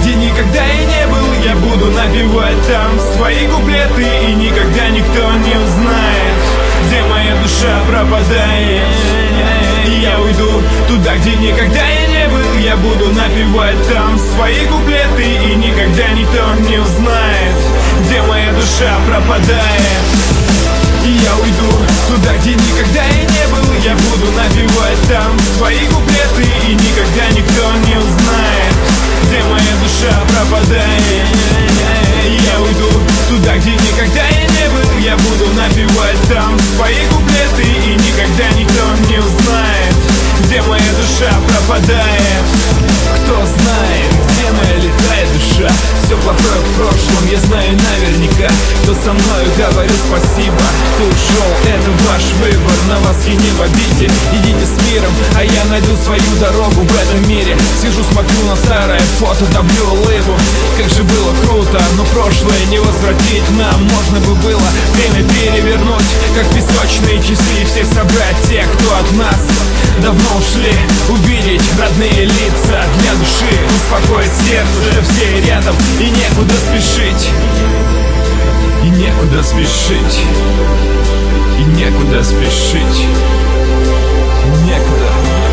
где никогда и не был. Я буду напевать там свои куплеты, и никогда никто не узнает, где моя душа пропадает. И я уйду туда, где никогда и не был. Я буду напевать там свои куплеты, и никогда никто не узнает, где моя душа пропадает. И я уйду туда, где никогда и не был. Я буду напевать там свои куплеты, и никогда никто не узнает, где моя душа пропадает. И я уйду туда, где никогда и не был. Я буду напевать там свои куплеты, и никогда никто не узнает, где моя душа пропадает. Кто знает, где моя летает душа? Все плохое в прошлом, я знаю наверняка. Кто со мною, говорю спасибо. Кто ушел, это ваш выбор, на вас я не в обиде. Идите с миром, а я найду свою дорогу в этом мире. Сижу, смотрю на старое фото, давлю улыбу. Как же было круто, но прошлое не возвратить нам. Можно бы было время перевернуть, как песочные часы, и всех собрать тех, кто от нас давно ушли. Увидеть родные лица для души, успокоить сердце, все рядом, и некуда спешить. И некуда спешить. И некуда спешить. Некуда.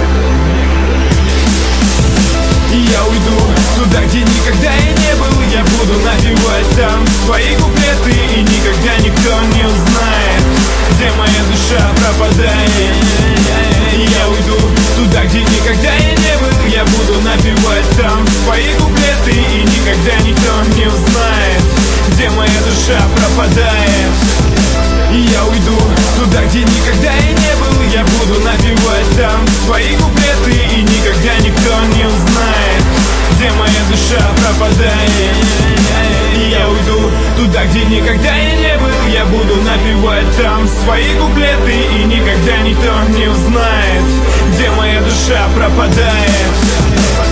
И я уйду туда, где никогда и не был. Я буду напевать там свои куплеты, и никогда никто не узнает, где моя душа пропадает. И я уйду туда, где никогда и не был. Я буду напевать там свои куплеты, и никогда никто не узнает, где моя душа пропадает. И я уйду туда, где никогда и не был. Я буду напевать там свои куплеты, и никогда никто не узнает, где моя душа пропадает. И я уйду туда, где никогда и не был. Я буду напевать там свои куплеты, и никогда никто не узнает, где моя душа пропадает.